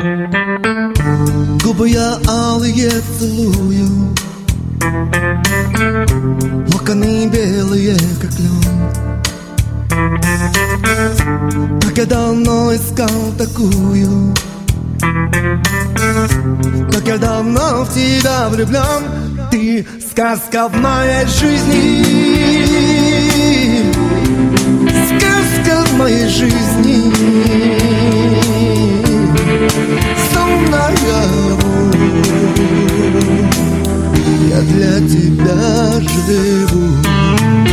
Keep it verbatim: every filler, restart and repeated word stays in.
Губы я алые целую, локоны белые, как лен. Как я давно искал такую, как я давно в тебя влюблен. Ты сказка в моей жизни, сказка в моей жизни. Сон наяву, я для тебя живу.